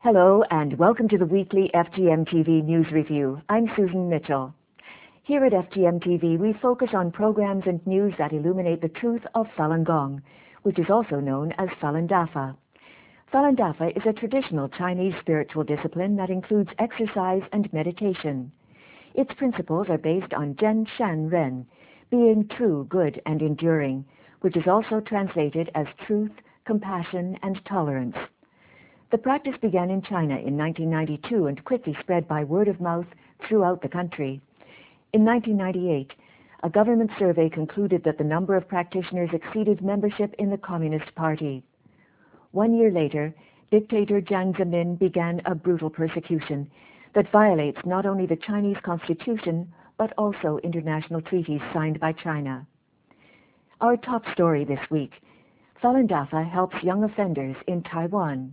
Hello and welcome to the weekly FGM TV News Review. I'm Susan Mitchell. Here at FGM TV, we focus on programs and news that illuminate the truth of Falun Gong, which is also known as Falun Dafa. Falun Dafa is a traditional Chinese spiritual discipline that includes exercise and meditation. Its principles are based on Zhen Shan Ren, being true, good, and enduring, which is also translated as truth, compassion, and tolerance. The practice began in China in 1992 and quickly spread by word of mouth throughout the country. In 1998, a government survey concluded that the number of practitioners exceeded membership in the Communist Party. 1 year later, dictator Jiang Zemin began a brutal persecution that violates not only the Chinese constitution, but also international treaties signed by China. Our top story this week: Falun Dafa helps young offenders in Taiwan.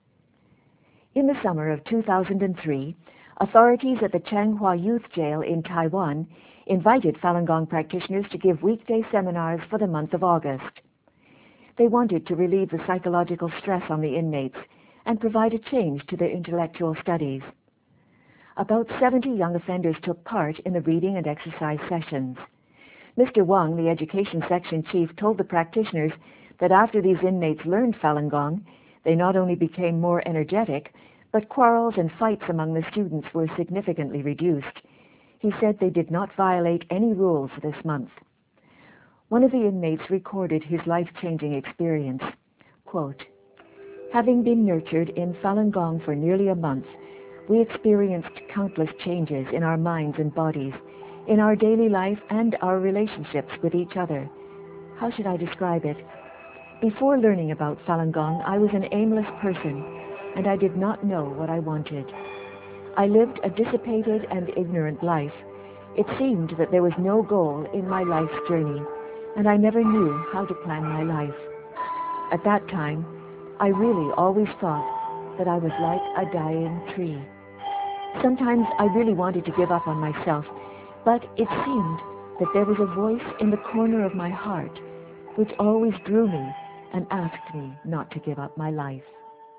In the summer of 2003, authorities at the Changhua Youth Jail in Taiwan invited Falun Gong practitioners to give weekday seminars for the month of August. They wanted to relieve the psychological stress on the inmates and provide a change to their intellectual studies. About 70 young offenders took part in the reading and exercise sessions. Mr. Wang, the education section chief, told the practitioners that after these inmates learned Falun Gong, they not only became more energetic, but quarrels and fights among the students were significantly reduced. He said they did not violate any rules this month. One of the inmates recorded his life-changing experience. Quote, "Having been nurtured in Falun Gong for nearly a month, we experienced countless changes in our minds and bodies, in our daily life and our relationships with each other. How should I describe it? Before learning about Falun Gong, I was an aimless person, and I did not know what I wanted. I lived a dissipated and ignorant life. It seemed that there was no goal in my life's journey, and I never knew how to plan my life. At that time, I really always thought that I was like a dying tree. Sometimes I really wanted to give up on myself, but it seemed that there was a voice in the corner of my heart which always drew me and asked me not to give up my life."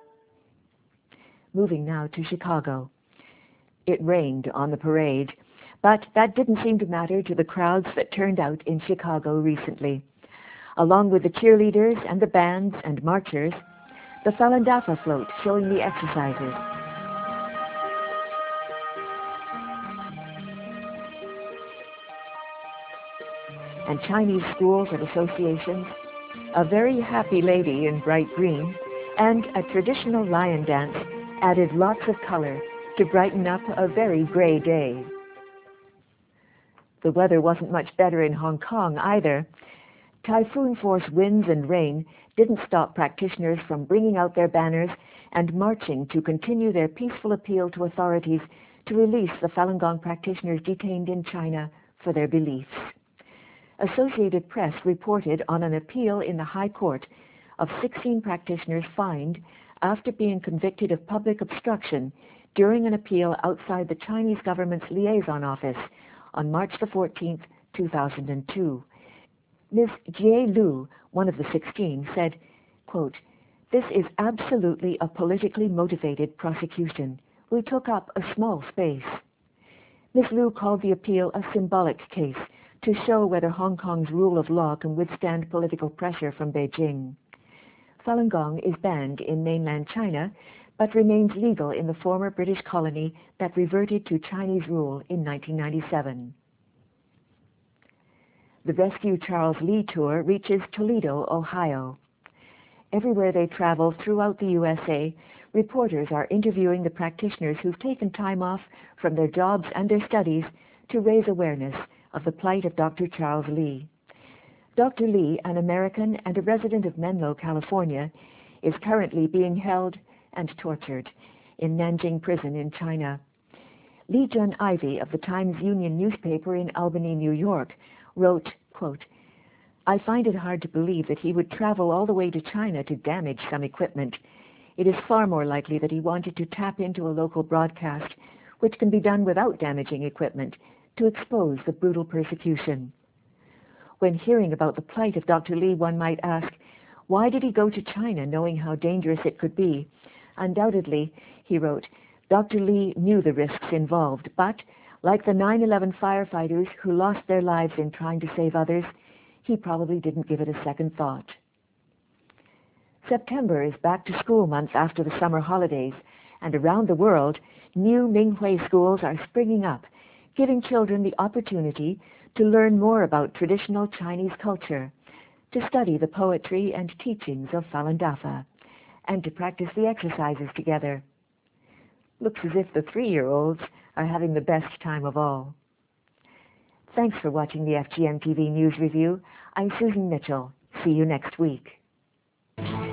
Moving now to Chicago. It rained on the parade, but that didn't seem to matter to the crowds that turned out in Chicago recently. Along with the cheerleaders and the bands and marchers, the Falun Dafa float showing the exercises. And Chinese schools and associations, a very happy lady in bright green, and a traditional lion dance added lots of color to brighten up a very gray day. The weather wasn't much better in Hong Kong either. Typhoon-force winds and rain didn't stop practitioners from bringing out their banners and marching to continue their peaceful appeal to authorities to release the Falun Gong practitioners detained in China for their beliefs. Associated Press reported on an appeal in the High Court of 16 practitioners fined after being convicted of public obstruction during an appeal outside the Chinese government's liaison office on March 14, 2002. Ms. Jie Lu, one of the 16, said, quote, "This is absolutely a politically motivated prosecution. We took up a small space." Ms. Lu called the appeal a symbolic case to show whether Hong Kong's rule of law can withstand political pressure from Beijing. Falun Gong is banned in mainland China, but remains legal in the former British colony that reverted to Chinese rule in 1997. The Rescue Charles Lee Tour reaches Toledo, Ohio. Everywhere they travel throughout the USA, reporters are interviewing the practitioners who've taken time off from their jobs and their studies to raise awareness of the plight of Dr. Charles Lee. Dr. Lee, an American and a resident of Menlo, California, is currently being held and tortured in Nanjing Prison in China. Lee Jun Ivy of the Times-Union newspaper in Albany, New York, wrote, quote, "I find it hard to believe that he would travel all the way to China to damage some equipment. It is far more likely that he wanted to tap into a local broadcast, which can be done without damaging equipment, to expose the brutal persecution." When hearing about the plight of Dr. Lee, one might ask, why did he go to China knowing how dangerous it could be? Undoubtedly, he wrote, Dr. Lee knew the risks involved, but, like the 9/11 firefighters who lost their lives in trying to save others, he probably didn't give it a second thought. September is back-to-school month after the summer holidays, and around the world, new Minghui schools are springing up, giving children the opportunity to learn more about traditional Chinese culture, to study the poetry and teachings of Falun Dafa, and to practice the exercises together. Looks as if the 3-year-olds are having the best time of all. Thanks for watching the FGM TV News Review. I'm Susan Mitchell. See you next week.